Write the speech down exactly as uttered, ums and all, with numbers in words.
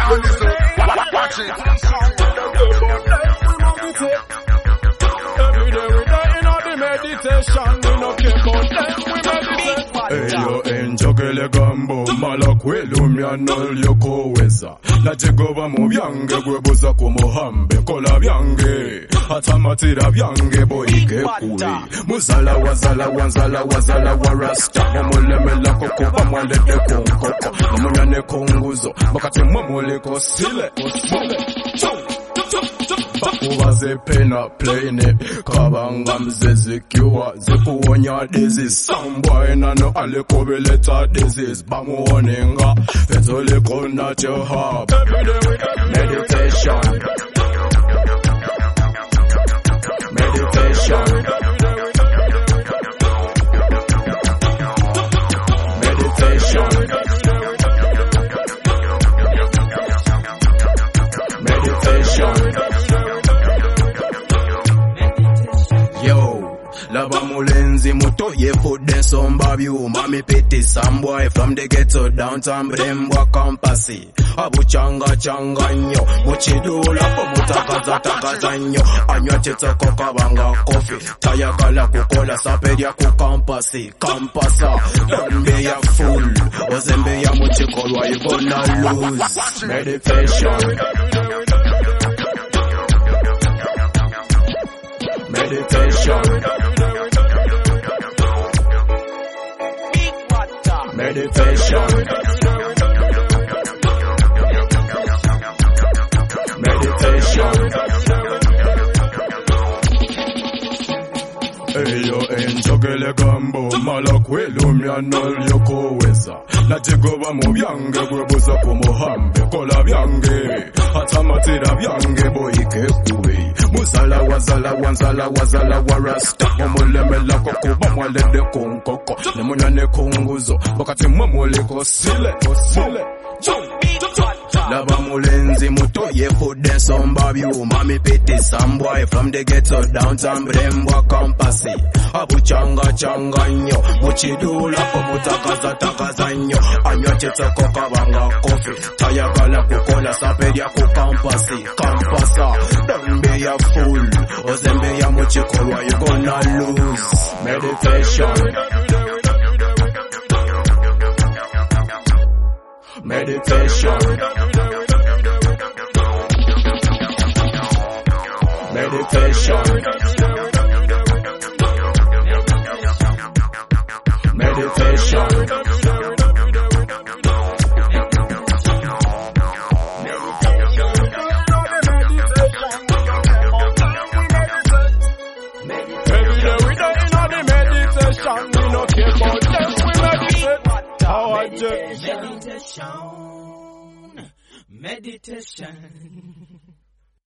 Watch it. Every day we die in the meditation. We no care about them, we meditate. Hey yo, enjogele gambo malakwelu myanol yokoweza najegova mu byange gwebuza ku muhambe kola byange atamatira byange boyike kuwe muzala wazala wanzala wazala wa rasta mumulemela kokoba mwalede kunkoko mumunane kunguzo bakati mwamuliko sile sile Bakubaze pena playne kabanga mzezikiwa zikuwonya disease Soundboy nano alikobeleta disease bamuoninga fezoleko not your hub Meditation Meditation Meditation Meditation Lava mulenzi muto ye food den somba view Mami pity some boy from the ghetto downtown Brembwa campasi Abu changa changa nyo Muchidula po mutakaza takaza nyo Anyo cheta koka banga coffee Taya kala kukola saperia ku campasi Campasa Don't be a fool Ozembe ya muchikolwa you gonna lose Meditation Meditation Meditation Meditation Eyo enjogele gambo malakwelu myanol yokoweza najigoba mu byange gwebuza ku muhambe kola byange atamatira byange boyike kuwe muzala wazala wanzala wazala wa rasta mumulemela kokuba mwalede kunkoko nemunyane kunguzo bakati mwamuliko sile sile Lava mulenzi muto ye food den somba view Mami pity some boy from the ghetto downtown Brembwa campasi Abu changa changa nyo Muchidula po mutakaza takaza nyo Anyo cheta koka banga coffee Taya kala kukola saperia ku campasi Campasa Don't be a fool Ozembe ya muchikolwa you gonna lose Meditation Meditation Meditation Meditation Every day we die in the meditation. We no care about them, we meditate. How I just Meditation, meditation.